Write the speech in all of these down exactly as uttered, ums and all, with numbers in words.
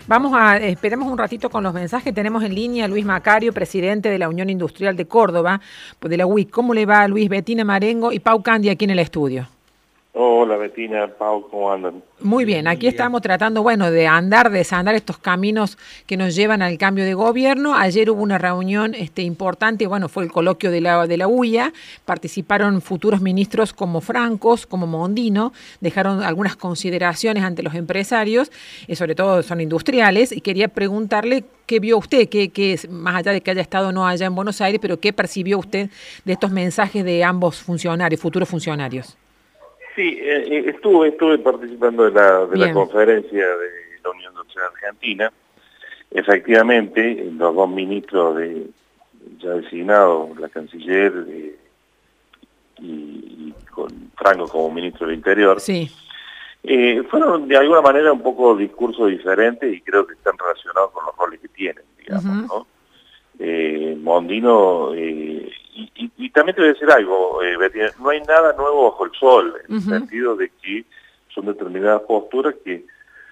Vamos a, esperemos un ratito con los mensajes. Tenemos en línea a Luis Macario, presidente de la Unión Industrial de Córdoba, de la U I C. ¿Cómo le va, Luis? Betina Marengo y Pau Candia aquí en el estudio. Hola Betina, Pau, ¿cómo andan? Muy bien, aquí estamos tratando, bueno, de andar, de desandar estos caminos que nos llevan al cambio de gobierno. Ayer hubo una reunión este, importante, bueno, fue el coloquio de la, de la U I A, participaron futuros ministros como Francos, como Mondino, dejaron algunas consideraciones ante los empresarios, eh, sobre todo son industriales, y quería preguntarle qué vio usted, qué, qué, más allá de que haya estado o no allá en Buenos Aires, pero qué percibió usted de estos mensajes de ambos funcionarios, futuros funcionarios. Sí, eh, estuve estuve participando de la de la conferencia de la Unión Industrial Argentina. Efectivamente, los dos ministros de ya designados, la canciller de, y, y con Franco como ministro del Interior, sí. eh, fueron de alguna manera un poco discursos diferentes y creo que están relacionados con los roles que tienen, digamos, uh-huh. ¿no? Eh, Mondino, eh, y, y, y también te voy a decir algo, eh, Betina, no hay nada nuevo bajo el sol, en uh-huh. el sentido de que son determinadas posturas que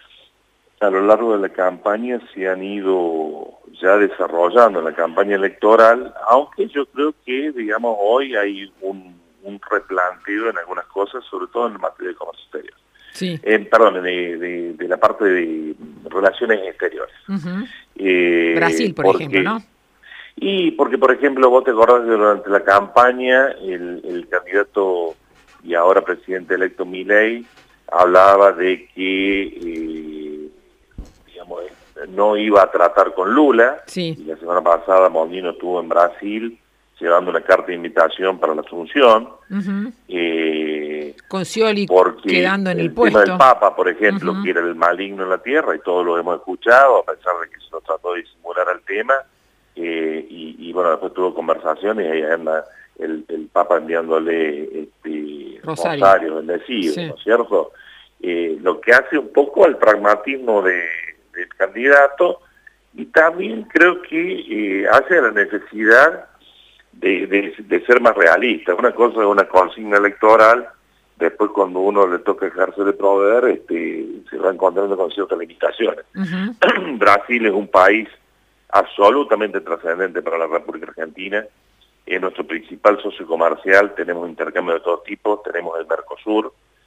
a lo largo de la campaña se han ido ya desarrollando en la campaña electoral, aunque yo creo que, digamos, hoy hay un, un replanteo en algunas cosas, sobre todo en materia de comercio exterior. Sí. Eh, perdón, de, de, de la parte de relaciones exteriores. Uh-huh. eh, Brasil, por porque, ejemplo, ¿no? Y porque, por ejemplo, vos te acordás que durante la campaña el, el candidato y ahora presidente electo Milei hablaba de que, eh, digamos, no iba a tratar con Lula. Sí. Y la semana pasada Mondino estuvo en Brasil llevando una carta de invitación para la Asunción. Uh-huh. eh, con Scioli quedando en el, el puesto. tema del Papa, por ejemplo, uh-huh. que era el maligno en la tierra, y todos lo hemos escuchado, a pesar de que se lo trató de disimular al tema. Eh, y, y bueno, después tuvo conversaciones y ahí anda el, el Papa enviándole este, Rosario, Rosario bendecido, sí. ¿no es cierto? Eh, lo que hace un poco al pragmatismo de, del candidato, y también creo que eh, hace la necesidad de, de, de ser más realista. Una cosa es una consigna electoral, después cuando uno le toca ejercer el poder, este, se va encontrando con ciertas limitaciones. Uh-huh. Brasil es un país absolutamente trascendente para la República Argentina, es nuestro principal socio comercial, tenemos intercambio de todo tipo, tenemos el Mercosur,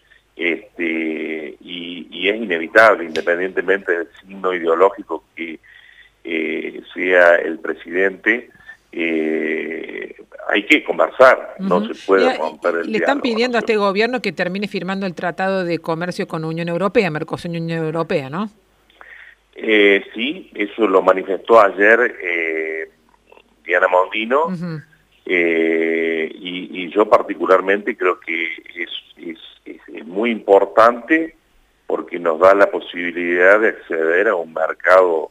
este, y, y es inevitable, independientemente del signo ideológico que eh, sea el presidente, eh, hay que conversar, uh-huh. no se puede y, romper el Le están diálogo, pidiendo ¿no? a este gobierno que termine firmando el Tratado de Comercio con Unión Europea, Mercosur y Unión Europea, ¿no? Eh, sí, eso lo manifestó ayer eh, Diana Mondino, uh-huh. eh, y, y yo particularmente creo que es, es, es, es muy importante porque nos da la posibilidad de acceder a un mercado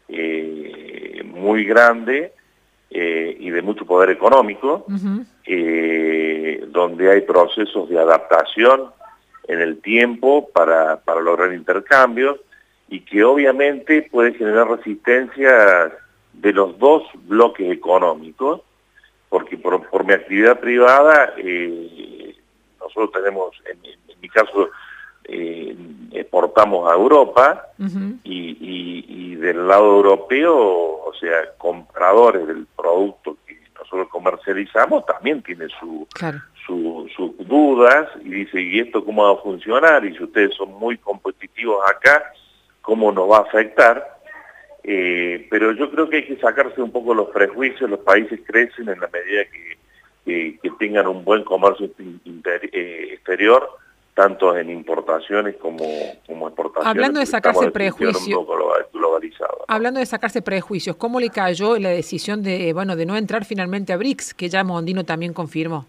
eh, muy grande eh, y de mucho poder económico, uh-huh. eh, donde hay procesos de adaptación en el tiempo para, para lograr intercambios, y que obviamente puede generar resistencia de los dos bloques económicos, porque por, por mi actividad privada, eh, nosotros tenemos, en, en mi caso, eh, exportamos a Europa, uh-huh. y, y, y del lado europeo, o sea, compradores del producto que nosotros comercializamos, también tiene su, claro. su, sus dudas, y dice, ¿y esto cómo va a funcionar? Y si ustedes son muy competitivos acá, cómo nos va a afectar, eh, pero yo creo que hay que sacarse un poco los prejuicios. Los países crecen en la medida que, que, que tengan un buen comercio inter, eh, exterior, tanto en importaciones como, como exportaciones. Hablando de sacarse prejuicios, un poco globalizado, ¿no? Hablando de sacarse prejuicios, ¿cómo le cayó la decisión de, bueno, de no entrar finalmente a BRICS, que ya Mondino también confirmó?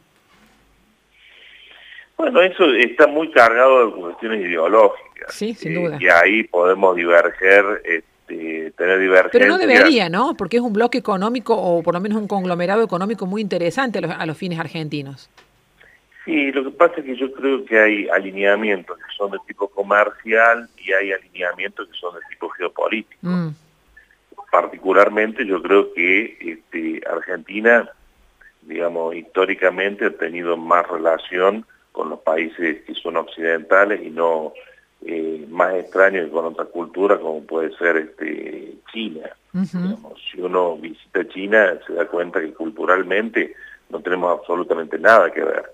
Bueno, eso está muy cargado de cuestiones ideológicas. Sí, sin duda. Eh, y ahí podemos diverger, este, tener divergencias. Pero no debería, ¿no? Porque es un bloque económico, o por lo menos un conglomerado económico muy interesante a los, a los fines argentinos. Sí, lo que pasa es que yo creo que hay alineamientos que son de tipo comercial y hay alineamientos que son de tipo geopolítico. Mm. Particularmente yo creo que este, Argentina, digamos, históricamente ha tenido más relación con los países que son occidentales y no eh, más extraño que con otra cultura, como puede ser este, China. Uh-huh. Digamos, si uno visita China, se da cuenta que culturalmente no tenemos absolutamente nada que ver.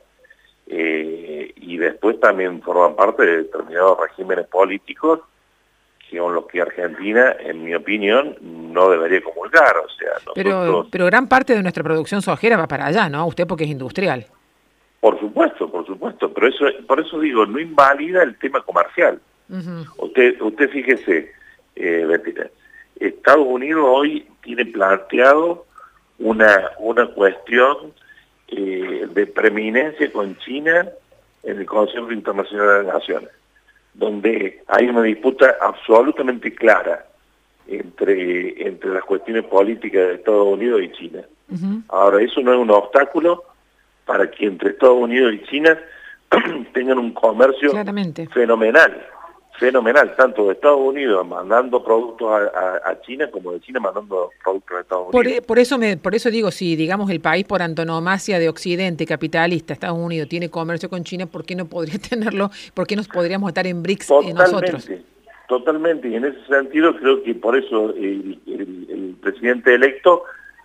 Eh, y después también forman parte de determinados regímenes políticos que con los que Argentina, en mi opinión, no debería comulgar. O sea, nosotros... pero, pero gran parte de nuestra producción sojera va para allá, ¿no? Usted porque es industrial. Por supuesto, por supuesto, pero eso, por eso digo, no invalida el tema comercial. Uh-huh. Usted, usted fíjese, eh, Bettina, Estados Unidos hoy tiene planteado una, una cuestión eh, de preeminencia con China en el Consejo Internacional de las Naciones, donde hay una disputa absolutamente clara entre, entre las cuestiones políticas de Estados Unidos y China. Uh-huh. Ahora, eso no es un obstáculo para que entre Estados Unidos y China tengan un comercio Claramente. fenomenal, fenomenal, tanto de Estados Unidos mandando productos a, a, a China como de China mandando productos a Estados Unidos. Por, por, eso me, por eso digo, si digamos el país por antonomasia de Occidente, capitalista, Estados Unidos, tiene comercio con China, ¿por qué no podría tenerlo? ¿Por qué nos podríamos estar en BRICS totalmente, nosotros? Totalmente, y en ese sentido creo que por eso el, el, el presidente electo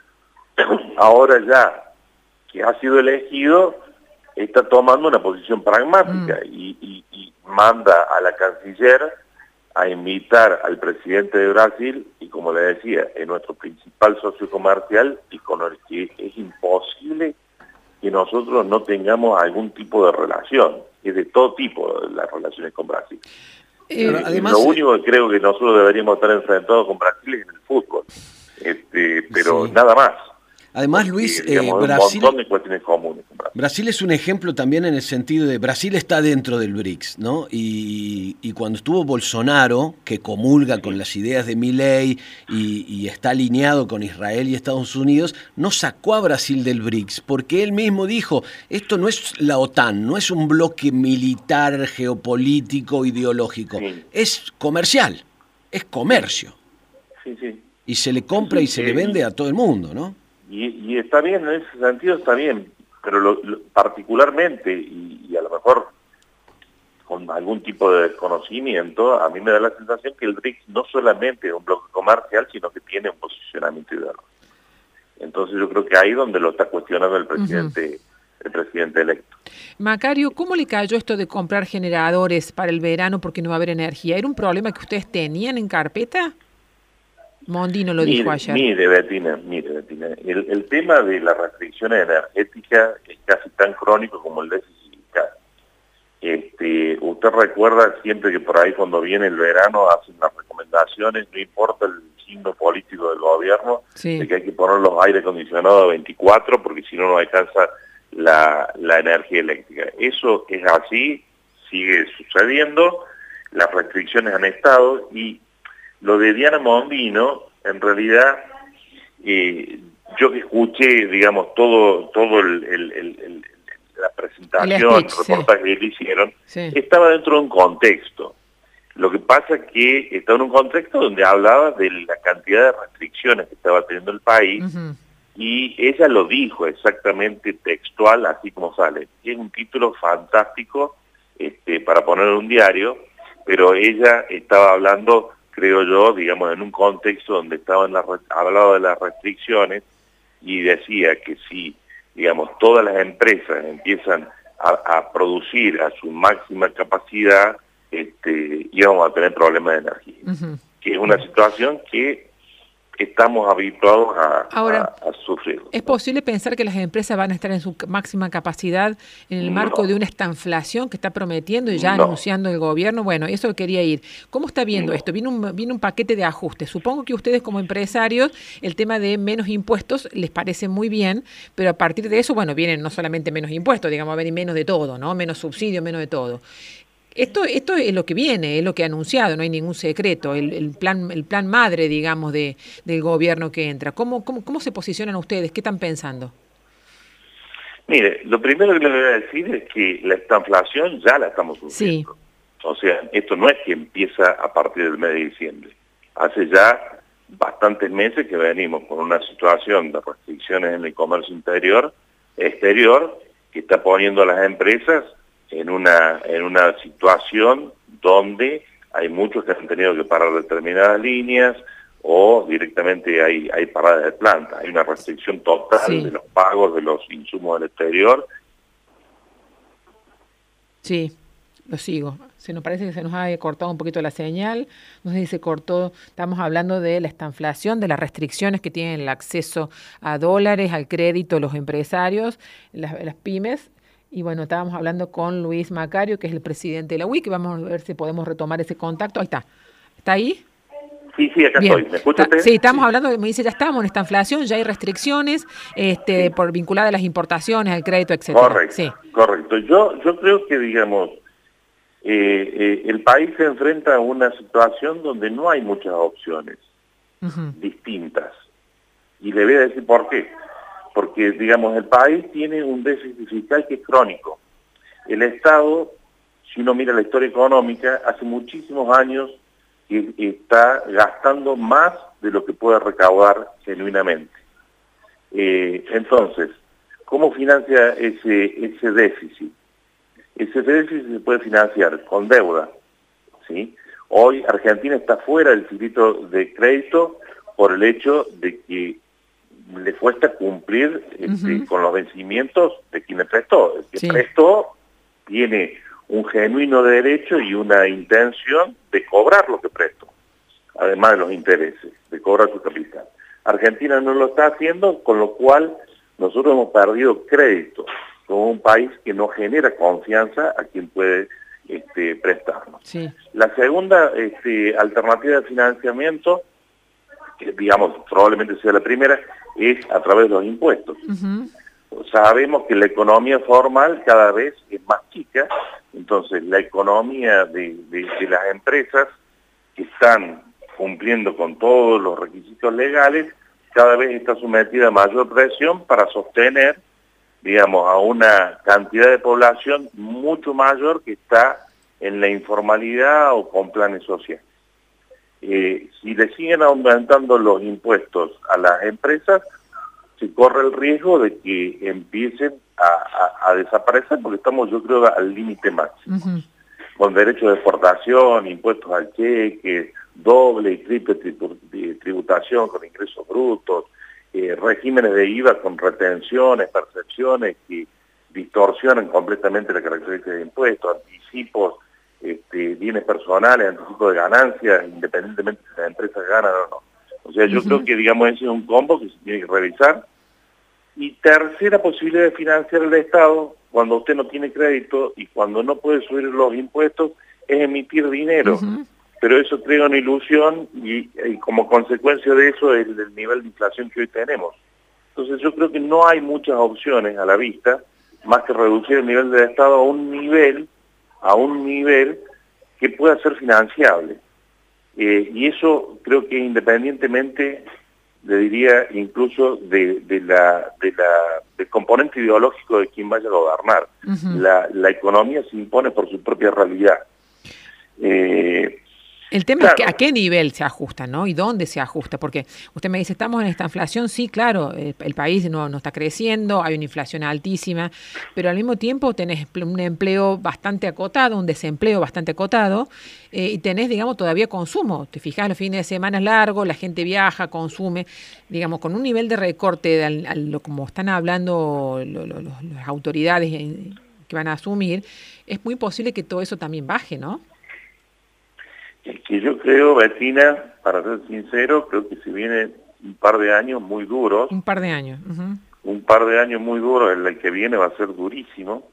ahora ya que ha sido elegido, está tomando una posición pragmática mm. y, y, y manda a la canciller a invitar al presidente de Brasil, y como le decía, es nuestro principal socio comercial y con el que es imposible que nosotros no tengamos algún tipo de relación, es de todo tipo de las relaciones con Brasil. Eh, además, lo único que creo que nosotros deberíamos estar enfrentados con Brasil es en el fútbol, este, pero sí. nada más. Además, Luis, porque, digamos, eh, Brasil, un montón de cuestiones comunes. Brasil es un ejemplo también en el sentido de Brasil está dentro del BRICS, ¿no? Y, y cuando estuvo Bolsonaro, que comulga sí. con las ideas de Milei y, y está alineado con Israel y Estados Unidos, no sacó a Brasil del BRICS, porque él mismo dijo, esto no es la OTAN, no es un bloque militar, geopolítico, ideológico, sí. es comercial, es comercio. Sí, sí. Y se le compra sí, sí, y se sí. le vende a todo el mundo, ¿no? Y, y está bien, en ese sentido está bien, pero lo, lo, particularmente, y, y a lo mejor con algún tipo de desconocimiento, a mí me da la sensación que el BRICS no solamente es un bloque comercial, sino que tiene un posicionamiento ideológico. Entonces yo creo que ahí es donde lo está cuestionando el presidente, uh-huh. el presidente electo. Macario, ¿cómo le cayó esto de comprar generadores para el verano porque no va a haber energía? ¿Era un problema que ustedes tenían en carpeta? Mondino lo mire, dijo ayer. Mire, Bettina, mire, Bettina, el, el tema de las restricciones energéticas es casi tan crónico como el déficit fiscal. Este, usted recuerda siempre que por ahí cuando viene el verano hacen las recomendaciones, no importa el signo político del gobierno, sí. de que hay que poner los aire acondicionados a veinticuatro porque si no no alcanza la, la energía eléctrica. Eso es así, sigue sucediendo, las restricciones han estado y lo de Diana Mondino, en realidad, eh, yo que escuché, digamos, todo todo el, el, el, el, la presentación, el, speech, el reportaje sí. que le hicieron, sí. estaba dentro de un contexto. Lo que pasa es que estaba en un contexto donde hablaba de la cantidad de restricciones que estaba teniendo el país, uh-huh. y ella lo dijo exactamente textual, así como sale. Es un título fantástico este, para poner en un diario, pero ella estaba hablando, creo yo, digamos, en un contexto donde estaban las, hablaba de las restricciones y decía que si, digamos, todas las empresas empiezan a, a producir a su máxima capacidad, este, íbamos a tener problemas de energía. Uh-huh. Que es una situación que estamos habituados a, Ahora, a, a sufrir. ¿Es posible pensar que las empresas van a estar en su máxima capacidad en el marco no. de una estanflación que está prometiendo y ya no. anunciando el gobierno? Bueno, eso quería ir. ¿Cómo está viendo no. esto? Viene un, viene un paquete de ajustes. Supongo que ustedes como empresarios el tema de menos impuestos les parece muy bien, pero a partir de eso, bueno, vienen no solamente menos impuestos, digamos, vienen menos de todo, ¿no? Menos subsidio, menos de todo. Esto, esto es lo que viene, es lo que ha anunciado, no hay ningún secreto, el, el plan, el plan madre, digamos, de, del gobierno que entra. ¿Cómo, cómo, ¿Cómo se posicionan ustedes? ¿Qué están pensando? Mire, lo primero que le voy a decir es que la estanflación ya la estamos sufriendo. Sí. O sea, esto no es que empieza a partir del mes de diciembre. Hace ya bastantes meses que venimos con una situación de restricciones en el comercio interior, exterior, que está poniendo a las empresas en una en una situación donde hay muchos que han tenido que parar determinadas líneas o directamente hay, hay paradas de planta. Hay una restricción total sí. de los pagos de los insumos del exterior. Sí, lo sigo. Se nos parece que se nos ha cortado un poquito la señal. No sé si se cortó. Estamos hablando de la estanflación, de las restricciones que tienen el acceso a dólares, al crédito, los empresarios, las, las pymes. Y bueno, estábamos hablando con Luis Macario, que es el presidente de la U I, que vamos a ver si podemos retomar ese contacto. Ahí está. ¿Está ahí? Sí, sí, acá Bien. estoy. ¿Me escucha usted? Sí, estamos sí. hablando, me dice, ya estamos en esta inflación, ya hay restricciones este, sí. por vinculadas a las importaciones, al crédito, etcétera. Correcto, sí. correcto. Yo, yo creo que, digamos, eh, eh, el país se enfrenta a una situación donde no hay muchas opciones uh-huh. distintas. Y le voy a decir por qué. Porque, digamos, el país tiene un déficit fiscal que es crónico. El Estado, si uno mira la historia económica, hace muchísimos años que está gastando más de lo que puede recaudar genuinamente. Eh, entonces, ¿cómo financia ese, ese déficit? Ese déficit se puede financiar con deuda, ¿sí? Hoy Argentina está fuera del circuito de crédito por el hecho de que le cuesta cumplir este, uh-huh. con los vencimientos de quien le prestó. El que sí. prestó tiene un genuino derecho y una intención de cobrar lo que prestó, además de los intereses, de cobrar su capital. Argentina no lo está haciendo, con lo cual nosotros hemos perdido crédito como un país que no genera confianza a quien puede este, prestarnos. Sí. La segunda este, alternativa de financiamiento, que digamos probablemente sea la primera, es a través de los impuestos. Uh-huh. Sabemos que la economía formal cada vez es más chica, entonces la economía de, de, de las empresas que están cumpliendo con todos los requisitos legales, cada vez está sometida a mayor presión para sostener, digamos, a una cantidad de población mucho mayor que está en la informalidad o con planes sociales. Eh, si le siguen aumentando los impuestos a las empresas, se corre el riesgo de que empiecen a, a, a desaparecer, porque estamos, yo creo, al límite máximo. Uh-huh. Con derechos de exportación, impuestos al cheque, doble y triple tributación con ingresos brutos, eh, regímenes de I V A con retenciones, percepciones que distorsionan completamente la característica de impuestos, anticipos, este, bienes personales, anticipos de ganancias, independientemente si las empresas ganan o no. O sea, yo uh-huh. creo que, digamos, ese es un combo que se tiene que revisar. Y tercera posibilidad de financiar el Estado, cuando usted no tiene crédito y cuando no puede subir los impuestos, es emitir dinero. Uh-huh. Pero eso crea una ilusión y, y como consecuencia de eso es el nivel de inflación que hoy tenemos. Entonces yo creo que no hay muchas opciones a la vista, más que reducir el nivel del Estado a un nivel, a un nivel que pueda ser financiable. Eh, y eso creo que independientemente, le diría, incluso de, de la, de la, del componente ideológico de quien vaya a gobernar. Uh-huh. La, la economía se impone por su propia realidad. Eh, El tema claro. es que a qué nivel se ajusta, ¿no? Y dónde se ajusta, porque usted me dice, estamos en esta inflación, sí, claro, el, el país no, no está creciendo, hay una inflación altísima, pero al mismo tiempo tenés un empleo bastante acotado, un desempleo bastante acotado, eh, y tenés, digamos, todavía consumo. Te fijas, los fines de semana es largo, la gente viaja, consume, digamos, con un nivel de recorte, de, al, al, como están hablando lo, lo, lo, las autoridades que van a asumir, es muy posible que todo eso también baje, ¿no? Es que yo creo, Bettina, para ser sincero, creo que se viene un par de años muy duros. Un par de años. Uh-huh. Un par de años muy duros, el que viene va a ser durísimo,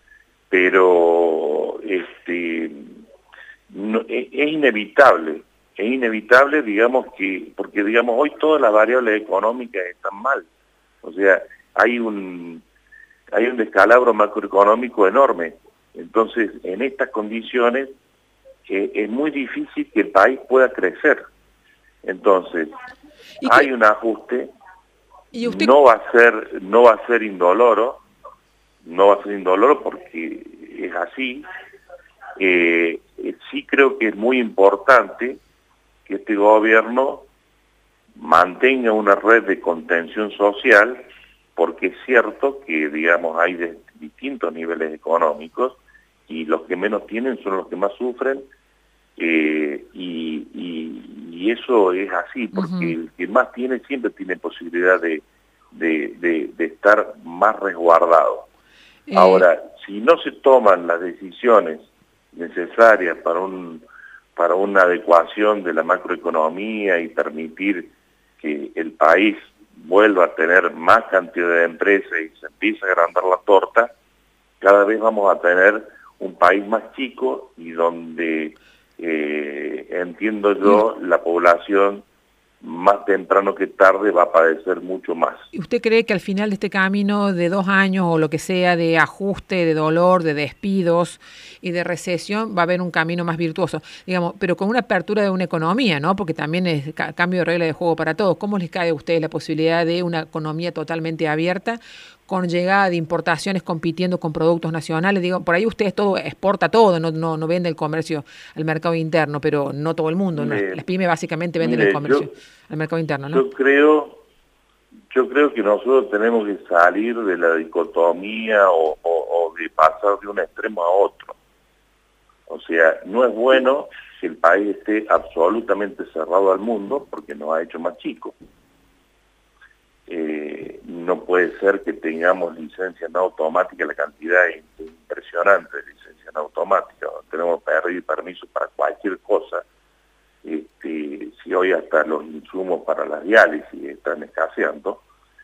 pero este no, es, es inevitable, es inevitable, digamos, que porque, digamos, hoy todas las variables económicas están mal. O sea, hay un, hay un descalabro macroeconómico enorme. Entonces, en estas condiciones, Eh, es muy difícil que el país pueda crecer. Entonces, hay un ajuste, ¿Y usted... no va a ser, no va a ser indoloro, no va a ser indoloro porque es así. Eh, sí creo que es muy importante que este gobierno mantenga una red de contención social, porque es cierto que, digamos, hay de distintos niveles económicos y los que menos tienen son los que más sufren Eh, y, y, y eso es así, porque uh-huh. el que más tiene siempre tiene posibilidad de, de, de, de estar más resguardado. Eh... Ahora, si no se toman las decisiones necesarias para un para una adecuación de la macroeconomía y permitir que el país vuelva a tener más cantidad de empresas y se empiece a agrandar la torta, cada vez vamos a tener un país más chico y donde, eh, entiendo yo, la población más temprano que tarde va a padecer mucho más. ¿Y usted cree que al final de este camino de dos años o lo que sea de ajuste, de dolor, de despidos y de recesión va a haber un camino más virtuoso? Digamos, pero con una apertura de una economía, ¿no? Porque también es ca- cambio de regla de juego para todos. ¿Cómo les cae a ustedes la posibilidad de una economía totalmente abierta con llegada de importaciones compitiendo con productos nacionales? Digo, por ahí ustedes todo exporta todo, no, no, no vende el comercio al mercado interno, pero no todo el mundo, ¿no? Las pymes básicamente venden mire, el comercio yo, al mercado interno, ¿no? Yo creo, yo creo que nosotros tenemos que salir de la dicotomía o, o, o de pasar de un extremo a otro. O sea, no es bueno que el país esté absolutamente cerrado al mundo porque nos ha hecho más chicos. Eh, no puede ser que tengamos licencia no automática, la cantidad impresionante de licencias no automáticas, tenemos permiso para cualquier cosa. Este, si hoy hasta los insumos para la diálisis están escaseando,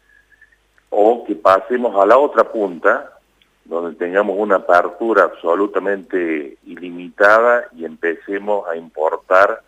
o que pasemos a la otra punta, donde tengamos una apertura absolutamente ilimitada y empecemos a importar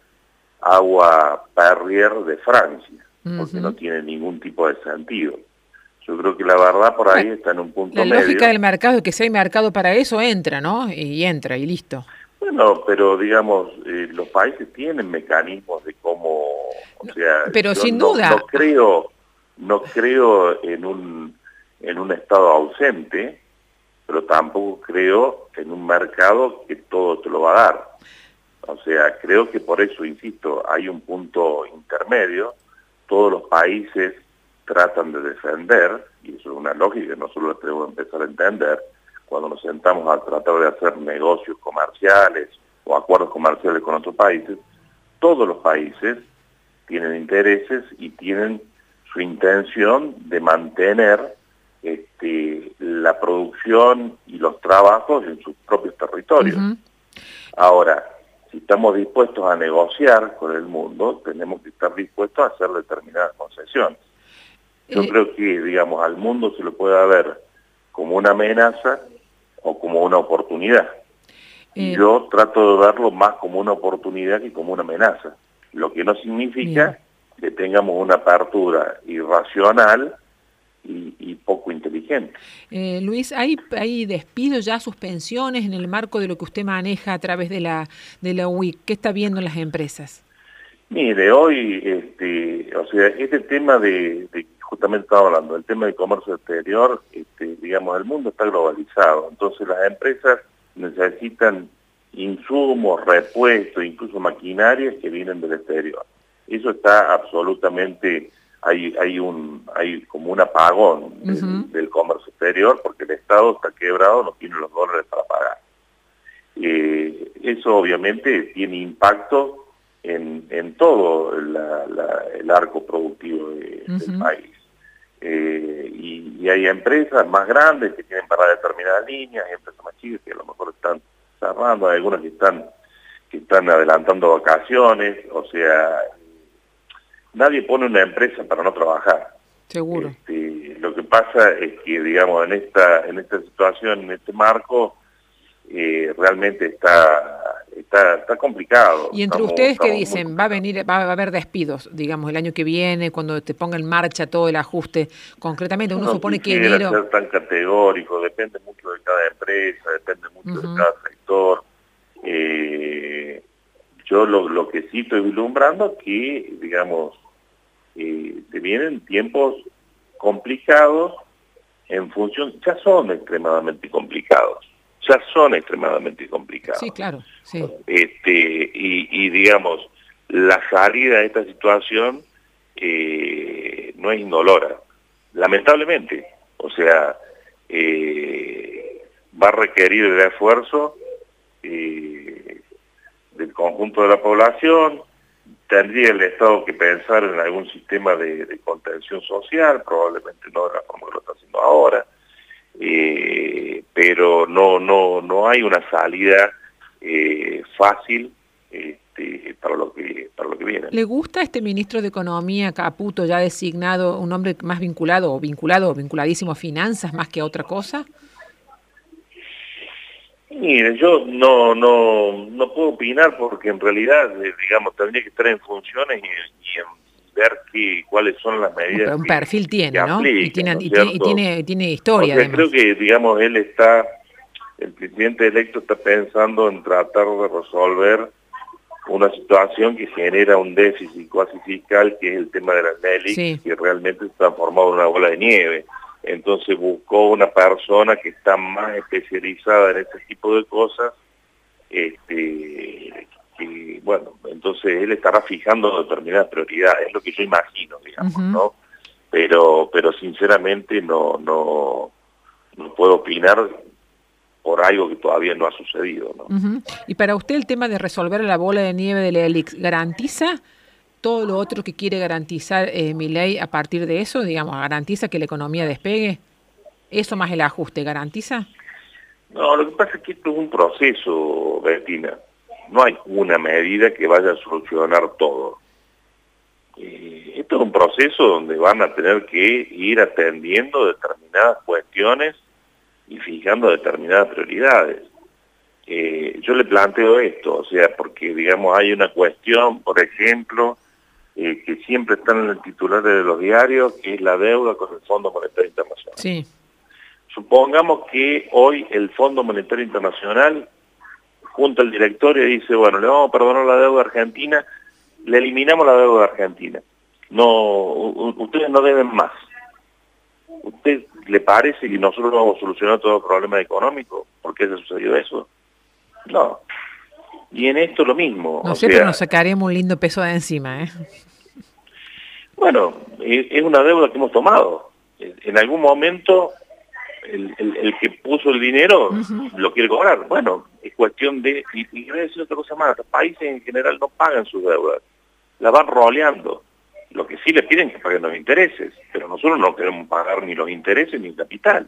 agua Perrier de Francia, porque uh-huh. no tiene ningún tipo de sentido. Yo creo que la verdad por ahí está en un punto la medio. La lógica del mercado es que si hay mercado para eso, entra, ¿no? Y entra, y listo. Bueno, pero digamos, eh, los países tienen mecanismos de cómo, o sea, pero sin no, duda. No creo, no creo en un en un estado ausente, pero tampoco creo en un mercado que todo te lo va a dar. O sea, creo que por eso, insisto, hay un punto intermedio. Todos los países tratan de defender, y eso es una lógica que nosotros tenemos que empezar a entender, cuando nos sentamos a tratar de hacer negocios comerciales o acuerdos comerciales con otros países, todos los países tienen intereses y tienen su intención de mantener este, la producción y los trabajos en sus propios territorios. Uh-huh. Ahora, si estamos dispuestos a negociar con el mundo, tenemos que estar dispuestos a hacer determinadas concesiones. Yo eh... creo que, digamos, al mundo se lo puede ver como una amenaza o como una oportunidad. Eh, Yo trato de verlo más como una oportunidad que como una amenaza, lo que no significa bien. que tengamos una apertura irracional y, y poco inteligente. Eh, Luis, ¿hay, ¿hay despidos ya, suspensiones en el marco de lo que usted maneja a través de la, de la U I C? ¿Qué está viendo en las empresas? Mire, hoy, este, o sea, este tema de, de justamente estaba hablando, el tema del comercio exterior, este, digamos, el mundo está globalizado, entonces las empresas necesitan insumos, repuestos, incluso maquinarias que vienen del exterior. Eso está absolutamente, hay, hay un, hay como un apagón del, uh-huh. del comercio exterior porque el Estado está quebrado, no tiene los dólares para pagar. Eh, eso obviamente tiene impacto en, en todo la, la, el arco productivo de, uh-huh. del país. Eh, y, y hay empresas más grandes que tienen para determinadas líneas, hay empresas más chicas que a lo mejor están cerrando, hay algunas que están que están adelantando vacaciones, o sea, nadie pone una empresa para no trabajar. Seguro. Este, lo que pasa es que, digamos, en esta en esta situación, en este marco, eh, realmente está está está complicado. Y entre estamos, ustedes que dicen, va a venir, va a haber despidos, digamos, el año que viene, cuando te ponga en marcha todo el ajuste, concretamente, uno no supone que enero... enero... ser tan categórico, depende mucho de cada empresa, depende mucho uh-huh. de cada sector. Eh, yo lo, lo que sí estoy vislumbrando es que, digamos, eh, te vienen tiempos complicados en función, ya son extremadamente complicados. ya son extremadamente complicados. Sí, claro. Sí. Este, y, y digamos, la salida de esta situación eh, no es indolora, lamentablemente. O sea, eh, va a requerir el esfuerzo eh, del conjunto de la población. Tendría el Estado que pensar en algún sistema de, de contención social, probablemente no de la forma que lo está haciendo ahora, eh, pero no, no, no hay una salida eh, fácil este, para lo que para lo que viene. ¿Le gusta a este ministro de Economía, Caputo, ya designado, un hombre más vinculado o vinculado o vinculadísimo a finanzas más que a otra cosa? Mire, yo no no no puedo opinar porque en realidad, eh, digamos, tendría que estar en funciones y, y en ver qué, cuáles son las medidas. Pero un perfil que, tiene, que ¿no? aplican, Y tiene, ¿no es y, tiene, y cierto? tiene, tiene historia, O sea, además. creo que, digamos, él está, el presidente electo está pensando en tratar de resolver una situación que genera un déficit cuasi fiscal, que es el tema de las Nelly, Sí. que realmente se ha transformado en una bola de nieve. Entonces buscó una persona que está más especializada en este tipo de cosas, este, que, bueno, entonces él estará fijando determinadas prioridades, es lo que yo imagino, digamos, Uh-huh. ¿no? Pero, pero sinceramente no, no, no puedo opinar por algo que todavía no ha sucedido, ¿no? Uh-huh. Y para usted el tema de resolver la bola de nieve de la ELIX, ¿garantiza todo lo otro que quiere garantizar eh, Milei a partir de eso? Digamos, ¿garantiza que la economía despegue? ¿Eso más el ajuste garantiza? No, lo que pasa es que esto es un proceso, Bettina. No hay una medida que vaya a solucionar todo. Eh, esto es un proceso donde van a tener que ir atendiendo determinadas cuestiones y fijando determinadas prioridades. Eh, yo le planteo esto, o sea, porque, digamos, hay una cuestión, por ejemplo, eh, que siempre está en el titular de los diarios, que es la deuda con el Fondo Monetario Internacional. Sí. Supongamos que hoy el Fondo Monetario Internacional junta al directorio y dice, bueno, le vamos a perdonar la deuda argentina, le eliminamos la deuda argentina. No, ustedes no deben más. ¿Usted le parece que nosotros vamos a solucionar todos los problemas económicos? ¿Por qué se sucedió eso? No. Y en esto lo mismo. No o sé, sea, pero nos sacaríamos un lindo peso de encima, ¿eh? Bueno, es una deuda que hemos tomado. En algún momento el, el, el que puso el dinero uh-huh. lo quiere cobrar. Bueno, es cuestión de... Y, y voy a decir otra cosa más. Los países en general no pagan sus deudas. La van roleando. Lo que sí le piden es que paguen los intereses. Pero nosotros no queremos pagar ni los intereses ni el capital.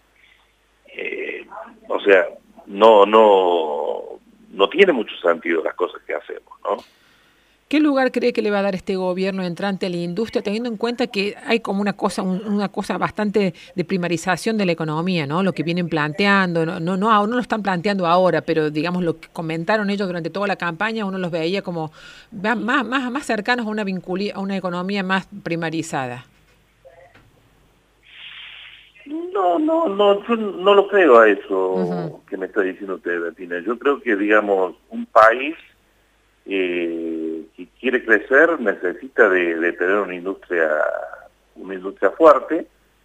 Eh, o sea, no, no, no tiene mucho sentido las cosas que hacemos, ¿no? ¿Qué lugar cree que le va a dar este gobierno entrante a la industria, teniendo en cuenta que hay como una cosa un, una cosa bastante de primarización de la economía, ¿no? Lo que vienen planteando, no, no, no, no lo están planteando ahora, pero digamos lo que comentaron ellos durante toda la campaña, uno los veía como más, más, más cercanos a una, vinculi, a una economía más primarizada. No, no, no, yo no lo creo a eso uh-huh. que me está diciendo usted, Bettina. Yo creo que, digamos, un país eh, que quiere crecer necesita de, de tener una industria, una industria fuerte.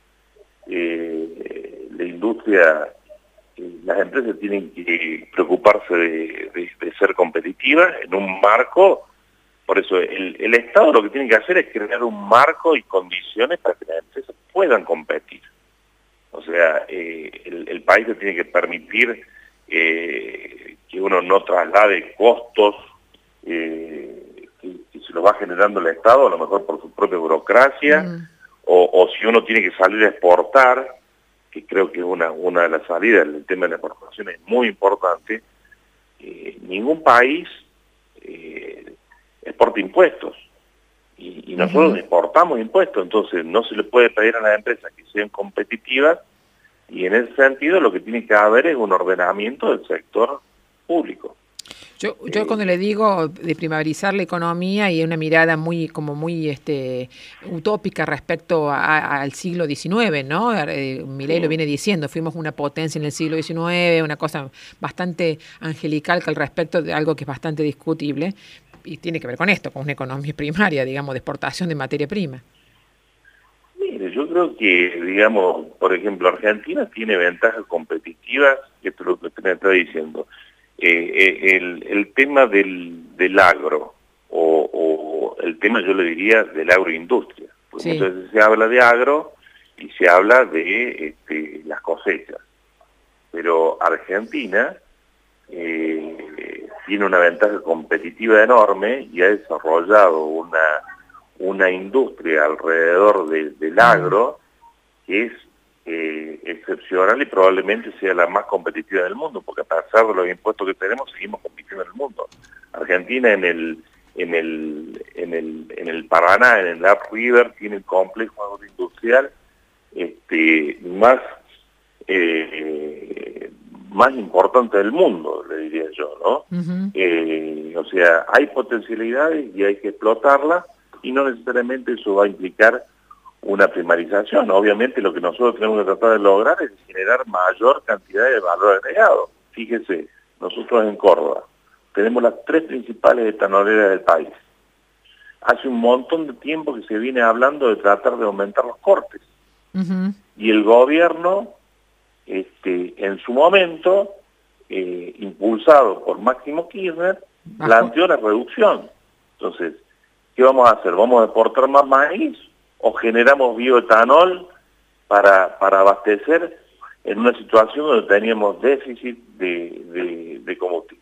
Eh, la industria, eh, las empresas tienen que preocuparse de, de, de ser competitivas en un marco. Por eso el, el Estado lo que tiene que hacer es crear un marco y condiciones para que las empresas puedan competir. O sea, eh, el, el país le tiene que permitir eh, que uno no traslade costos eh, que, que se los va generando el Estado, a lo mejor por su propia burocracia, mm. o, o si uno tiene que salir a exportar, que creo que una, una de las salidas del tema de la exportación es muy importante, eh, ningún país eh, exporta impuestos. Y, y nosotros uh-huh. exportamos impuestos, entonces no se le puede pedir a las empresas que sean competitivas, y en ese sentido lo que tiene que haber es un ordenamiento del sector público. Yo, yo eh, cuando le digo de primarizar la economía y una mirada muy como muy este utópica respecto a, a, al siglo diecinueve, ¿no? Eh, Milei sí. lo viene diciendo, fuimos una potencia en el siglo diecinueve, una cosa bastante angelical que al respecto de algo que es bastante discutible. Y tiene que ver con esto, con una economía primaria, digamos, de exportación de materia prima. Mire, yo creo que, digamos, por ejemplo, Argentina tiene ventajas competitivas, que esto es lo que usted me está diciendo. Eh, el, el tema del, del agro, o, o el tema, yo le diría, de la agroindustria. Porque sí. muchas veces se habla de agro y se habla de este, las cosechas. Pero Argentina... Eh, tiene una ventaja competitiva enorme y ha desarrollado una, una industria alrededor de, del agro que es eh, excepcional y probablemente sea la más competitiva del mundo, porque a pesar de los impuestos que tenemos seguimos compitiendo en el mundo. Argentina en el en el en el en el Paraná, en el Up River, tiene el complejo agroindustrial este más eh, más importante del mundo, le diría yo, ¿no? Uh-huh. eh, o sea, hay potencialidades y hay que explotarlas, y no necesariamente eso va a implicar una primarización. Obviamente lo que nosotros tenemos que tratar de lograr es generar mayor cantidad de valor agregado. Fíjese, nosotros en Córdoba tenemos las tres principales etanoleras del país. Hace un montón de tiempo que se viene hablando de tratar de aumentar los cortes. Uh-huh. Y el gobierno, este, en su momento, eh, impulsado por Máximo Kirchner, Bajo. planteó la reducción. Entonces, ¿qué vamos a hacer? ¿Vamos a exportar más maíz o generamos bioetanol para, para abastecer en una situación donde teníamos déficit de, de, de combustible?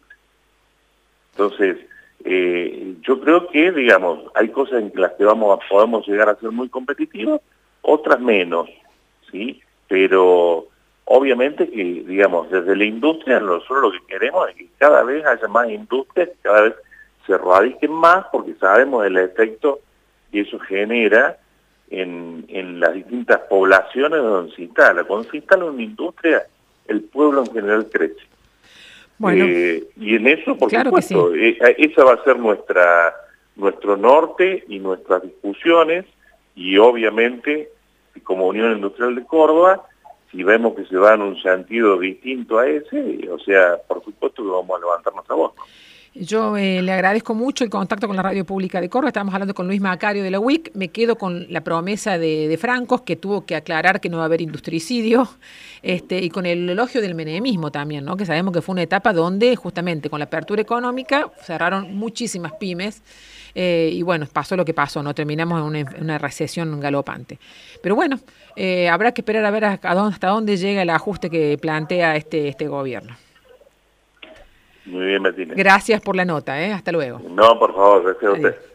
Entonces, eh, yo creo que, digamos, hay cosas en las que vamos a, podemos llegar a ser muy competitivos, otras menos, ¿sí? Pero obviamente que, digamos, desde la industria nosotros lo que queremos es que cada vez haya más industrias, cada vez se radiquen más, porque sabemos el efecto que eso genera en, en las distintas poblaciones donde se instala. Cuando se instala una industria, el pueblo en general crece. Bueno, eh, y en eso, por claro supuesto, sí. eh, esa va a ser nuestra nuestro norte y nuestras discusiones, y obviamente, como Unión Industrial de Córdoba, si vemos que se va en un sentido distinto a ese, o sea, por supuesto que vamos a levantar nuestra voz, ¿no? Yo eh, le agradezco mucho el contacto con la Radio Pública de Córdoba. Estamos hablando con Luis Macario de la U I C. Me quedo con la promesa de, de Francos, que tuvo que aclarar que no va a haber industricidio, este, y con el elogio del menemismo también, ¿no? Que sabemos que fue una etapa donde justamente con la apertura económica cerraron muchísimas pymes, eh, y bueno, pasó lo que pasó, ¿no? Terminamos en una, en una recesión galopante. Pero bueno, eh, habrá que esperar a ver hasta dónde, hasta dónde llega el ajuste que plantea este, este gobierno. Muy bien, Martínez. Gracias por la nota, ¿eh? Hasta luego. No, por favor, gracias a usted.